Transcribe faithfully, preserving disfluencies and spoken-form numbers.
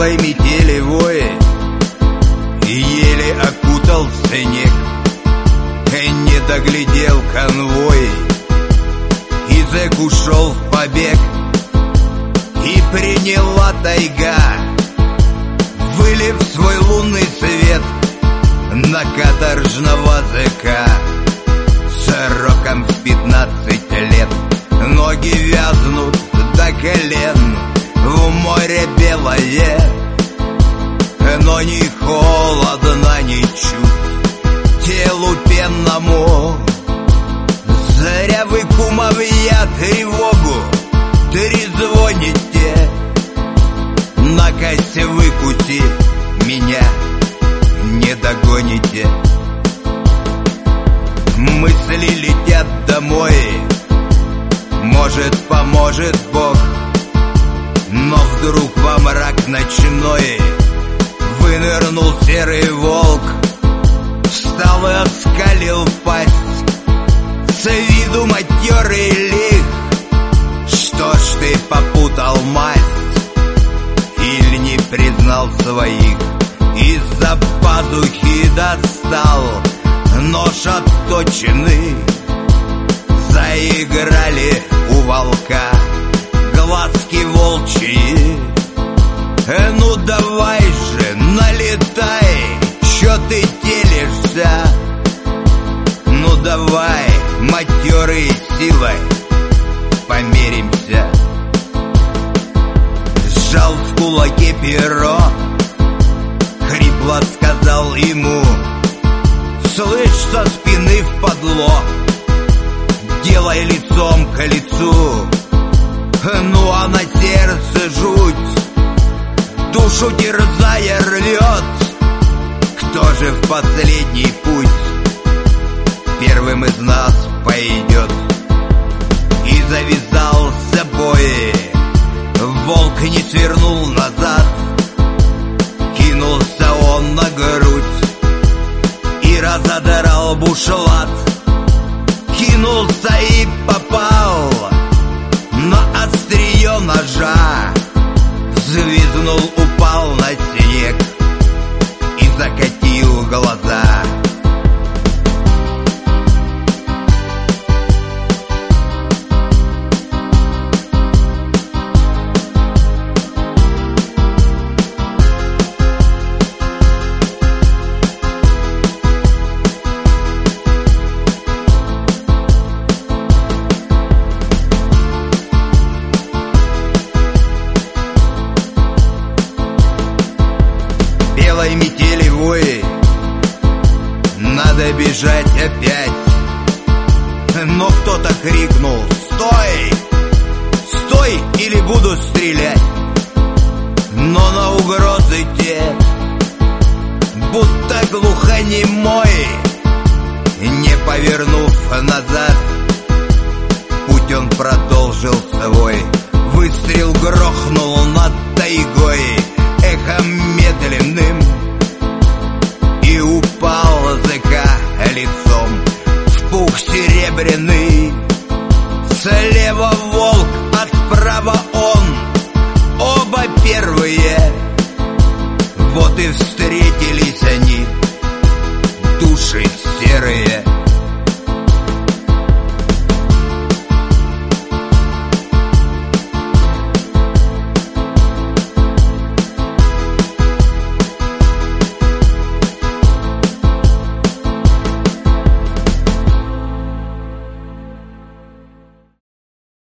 белой метели вой, и еле окутал снег. Не доглядел конвой, и зэк ушел в побег. И приняла тайга, вылив свой лунный свет на каторжного зэка сроком в пятнадцать лет. Ноги вязнут до колен в море белое, но ни холодно, ни чуть телу пенному. Зря вы, кумовья, тревогу трезвоните, накось выкути, меня не догоните. Мысли летят домой, может, поможет Бог, но вдруг во мрак ночной вынырнул серый волк. Встал и оскалил пасть, с виду матерый лих. Что ж ты попутал масть, или не признал своих? Из-за пазухи достал нож отточенный. Заиграли у волка глазки волчьи. Ну давай же, налетай, чё ты телишься? Ну давай, матерой силой померимся. Сжал в кулаке перо, хрипло сказал ему: слышь, со спины впадло, делай лицом к лицу. Ну а на сердце жуть, душу терзая рвет. Кто же в последний путь первым из нас пойдет? И завязался бой, волк не свернул назад. Кинулся он на грудь и разодрал бушлат. Кинулся и попал на острие ножа. Взвизгнул, упал на снег и закатил глаза. Белой метели вой, надо бежать опять. Но кто-то крикнул: стой! Стой, или буду стрелять. Но на угрозы те, будто глухонемой, не повернув назад, путь он продолжил свой. Выстрел грохнул над тайгой эхом медленным, и упал зэка лицом в пух серебряный. Слева волк, а справа он, оба первые. Вот и встретились они, души серые.